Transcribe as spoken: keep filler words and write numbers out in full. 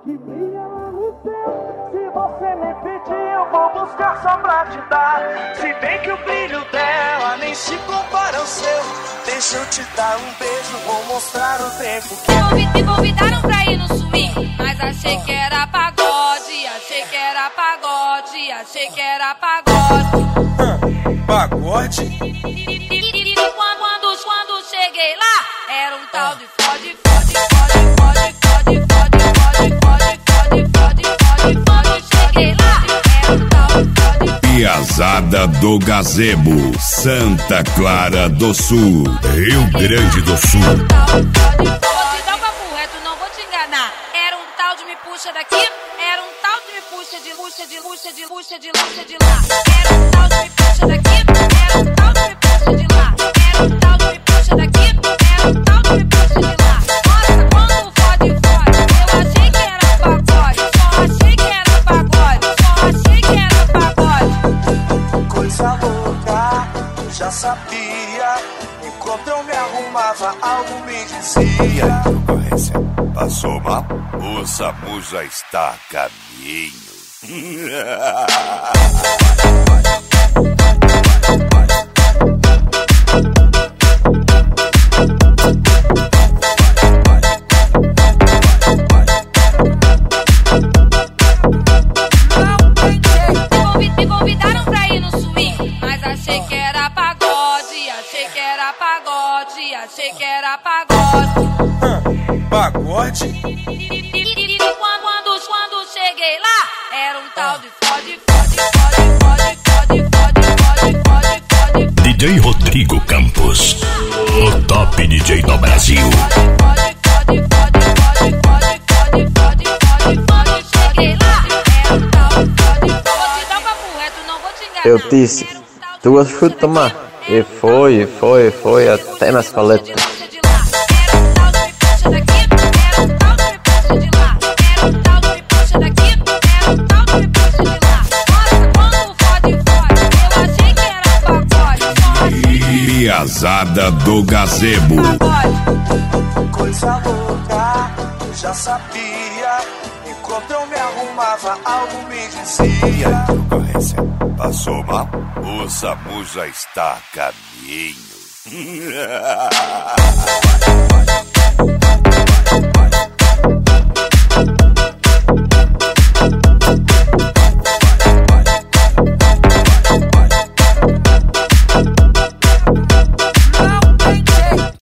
Queria me ser, se você me pedir, eu vou buscar só pra te dar. Se bem que o brilho dela nem se compara ao seu. Deixa eu te dar um beijo, vou mostrar o tempo que... Me convidaram pra ir no swing, mas achei que era pagode. Achei que era pagode, achei que era pagode. Pagode? E quando, quando, quando cheguei lá, era um tal de fode, fode, fode, fode, fode, fode, fode, fode, fode, fode, fode. Cheguei lá, era um tal de fode. Piazada do Gazebo, Santa Clara do Sul, Rio Grande do Sul. Vou te dar um papo reto, não vou te enganar. Era um tal de me puxa daqui, era um tal de me puxa de puxa de puxa de puxa de puxa de lá. Era um tal de me puxa daqui, era um tal de me puxa de lá. Era um tal de me puxa daqui, era um tal de me puxa de lá. Nossa, quando fode fode, eu achei que era pagode, só achei que era pagode, só achei que era pagode. Coisa louca, eu já sabia. Enquanto eu me arrumava, algo me dizia. Concorrência, passou mal? O SAMU já está a caminho. Me convidaram pra ir no swing, mas achei que era pagode. Achei que era pagode, achei que era pagode. Pagode? E quando, quando, quando cheguei lá, era um tal de fode, fode, fode, fode, fode, fode, fode, fode, fode. D J Rodrigo Campos, o top D J do Brasil. Fode, fode, fode, fode, fode, fode, fode, fode, fode. Cheguei lá, era um tal de fode, fode. Vou te dar um papo reto, não vou te enganar. Eu disse, tu gostas de tomar? E foi, e foi, e foi, até nas paletas. Era um tal de me puxa daqui, era um tal de me puxa de lá. Era um tal de me puxa daqui, era um tal de me puxa de lá. Nossa, quando fode fode, eu achei que era pagode, só achei que Piazada do Gazebo. era pagode. Coisa louca, eu já sabia. Enquanto eu me arrumava, algo me dizia. Concorrência, passou mal? O SAMU já está a caminho.